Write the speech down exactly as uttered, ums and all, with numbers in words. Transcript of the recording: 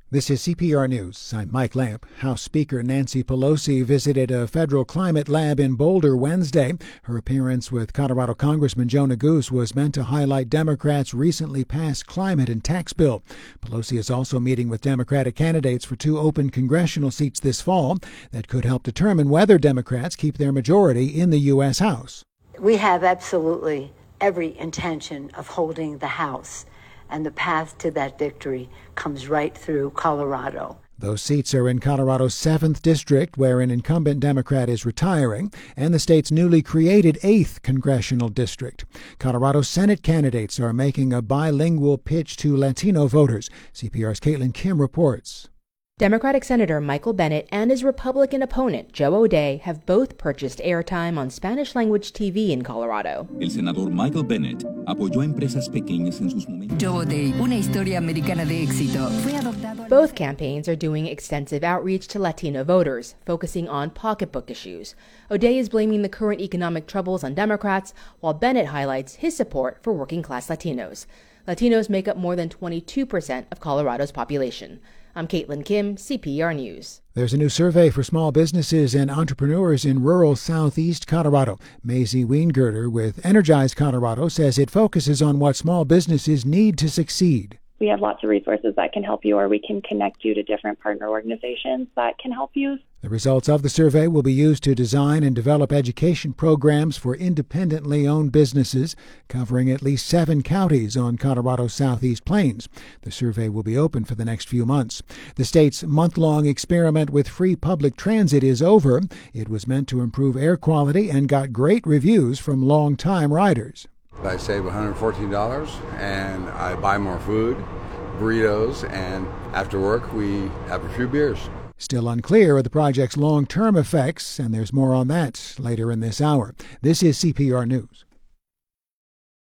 This is C P R News. I'm Mike Lamp. House Speaker Nancy Pelosi visited a federal climate lab in Boulder Wednesday. Her appearance with Colorado Congressman Joe Neguse was meant to highlight Democrats' recently passed climate and tax bill. Pelosi is also meeting with Democratic candidates for two open congressional seats this fall that could help determine whether Democrats keep their majority in the U S. House. We have absolutely every intention of holding the House, and the path to that victory comes right through Colorado. Those seats are in Colorado's seventh District, where an incumbent Democrat is retiring, and the state's newly created eighth Congressional District. Colorado Senate candidates are making a bilingual pitch to Latino voters. C P R's Caitlin Kim reports. Democratic Senator Michael Bennet and his Republican opponent, Joe O'Dea, have both purchased airtime on Spanish-language T V in Colorado. El senador Michael Bennet apoyó a empresas pequeñas en sus momentos. Joe O'Dea, una historia americana de éxito, fue adoptado. Both campaigns are doing extensive outreach to Latino voters, focusing on pocketbook issues. O'Dea is blaming the current economic troubles on Democrats, while Bennet highlights his support for working-class Latinos. Latinos make up more than twenty-two percent of Colorado's population. I'm Caitlin Kim, C P R News. There's a new survey for small businesses and entrepreneurs in rural southeast Colorado. Maisie Weingirter with Energize Colorado says it focuses on what small businesses need to succeed. We have lots of resources that can help you, or we can connect you to different partner organizations that can help you. The results of the survey will be used to design and develop education programs for independently owned businesses, covering at least seven counties on Colorado's southeast plains. The survey will be open for the next few months. The state's month-long experiment with free public transit is over. It was meant to improve air quality and got great reviews from longtime riders. I save one hundred fourteen dollars and I buy more food, burritos, and after work we have a few beers. Still unclear of the project's long-term effects, and there's more on that later in this hour. This is C P R News.